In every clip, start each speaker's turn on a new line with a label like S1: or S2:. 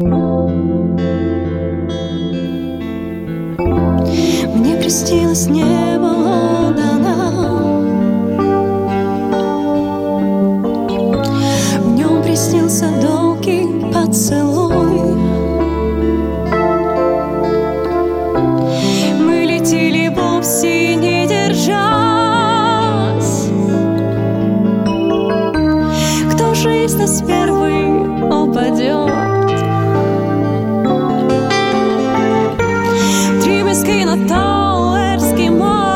S1: Мне приснилось небо Лондона, в нем приснился долгий поцелуй. Мы летели вовсе не держась. Кто же из нас первый упадет? Дребезги на Тауэрский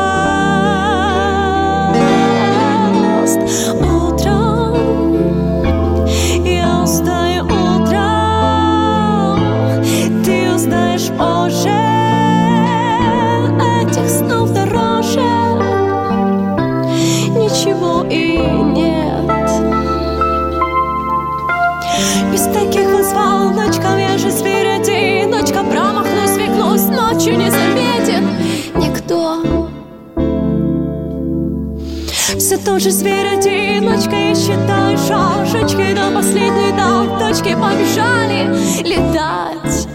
S1: мост. Утром я узнаю, утром ты узнаешь позже. Этих снов дороже ничего и нет. Без таких вот звоночков я же зверь-одиночка. Промахнусь, свихнусь, ночью не заметит никто. Все тот же зверь-одиночка, я считаю шашечки до последней точки. Побежали летать.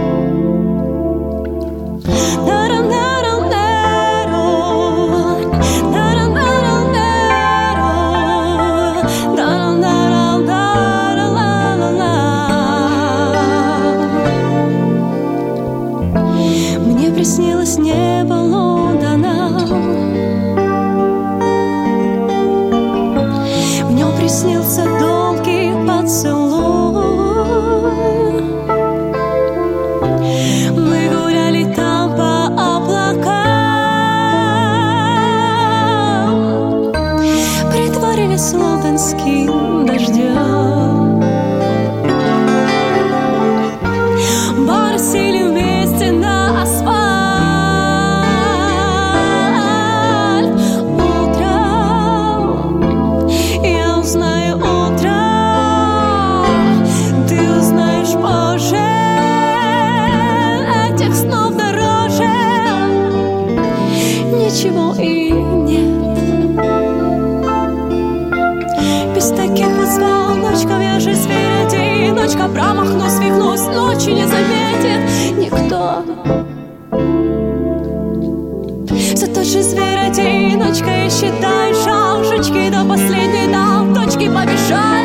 S1: Мне приснилось небо Лондона, в нем приснился долгий поцелуй. Мы гуляли там по облакам, притворились лондонским дождем. Бары сели вместе на асфальт. Утром я узнаю, утром ты узнаешь позже. Этих снов дороже ничего и нет. Без таких вот звоночков я же зверь-одиночка. Промахнусь, свихнусь, ночью не заметит никто. Все тот же зверь-одиночка, я считаю шашечки до последней точки. Побежать.